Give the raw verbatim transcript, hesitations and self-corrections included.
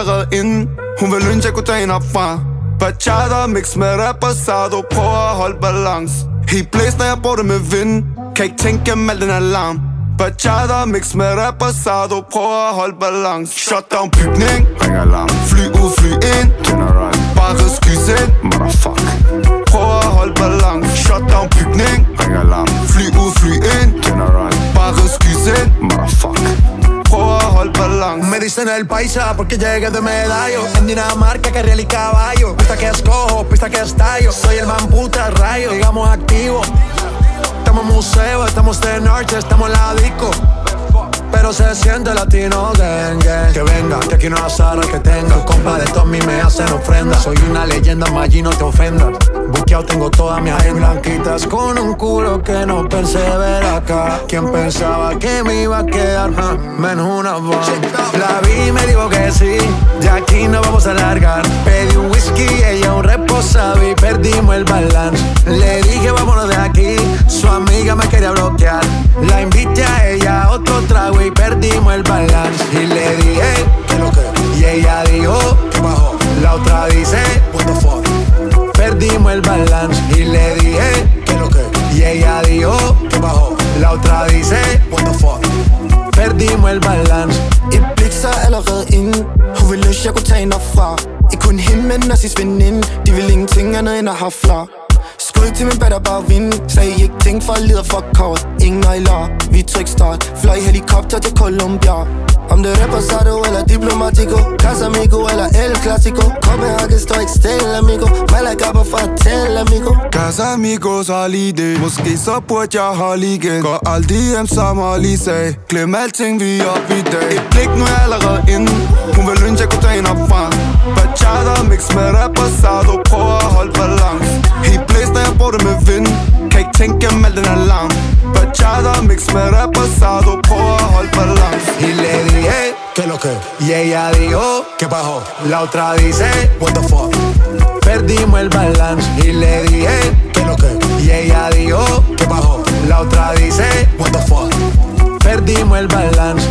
allerede inden. Hun vil ønske, jeg kunne tage hende op fra bachata mix med reposado. Prøver at holde balance. Helt blæst, når jeg bruger det med vind. Kan ikke tænke gennem al den alarm. Bachata mix med reposado. Prøver at holde balance. Shutdown bygning. Ring alarm. Fly ud, fly ind. Turn around. Bare skys ind. Motherfuck. Prøver at holde balance. Shutdown bygning. Ring alarm. Fly ud, fly ind. Turn around. Bare skys ind. Motherfuck. Prøver at holde balance. Me dicen el paisa porque llegué de Medallo. En Dinamarca, que riel y caballo. Pista que escojo, pista que estallo. Soy el man puta rayo, digamos activo. Estamos en museo, estamos de noche, estamos en la disco. Pero se siente latino gang, gang. Que venga, que aquí no azar el que tenga. El compa de Tommy me hacen ofrenda. Soy una leyenda, Maggi, no te ofendas. Buqueado tengo todas mis aires blanquitas. Con un culo que no pensé ver acá. ¿Quién pensaba que me iba a quedar? Huh, menos una van. La vi y me dijo que sí. De aquí nos vamos a largar. Pedí un whisky, ella un reposado y perdimos el balance. Le dije vámonos de aquí. Su amiga me quería bloquear. La invité a ella a otro trago y perdimos el balance. Y le dije ¿qué lo que? Y ella dijo ¿qué bajó? La otra dice what the fuck. Perdimos el balance. Y le dije ¿qué lo que? Y ella dijo ¿qué bajó? La otra dice what the fuck. Perdimos el balance. Et blik så allerede inden. Hun vil løs, jeg kunne tage hende opfra. Ikke kun hende, men også hendes veninde. De vil ingenting andet end at hafla. Skud til min batter bare vinde. Sagde I ikke ting for at lide for kort. Ingen nøgler, vi tryk start. Fløj helikopter til Colombia. Om det er reposado eller diplomatico. Casamigo eller El Clasico. Copenhagen står ikke stille, amigo. Malaga på fortæl, amigo. Casamigos har lige det. Måske så burde jeg holde igen. Går aldrig hjem som Holly sagde. Glem alting, vi er op i dag. Et blik, nu er jeg allerede inde. Hun vil ønske, jeg kunne tage hende op fra bachata mix med reposado. Prøver at holde balance. Helt blæst, når jeg bruger det med vind. Kan ikke tænke gennem al den alarm. Bachata mix med reposado. Prøver at holde balance. Y le dije ¿qué lo que? Y ella dijo ¿qué bajó? La otra dice what the fuck. Perdimos el balance. Y le dije ¿qué lo que? Y ella dijo ¿qué bajó? La otra dice what the fuck. Perdimos el balance.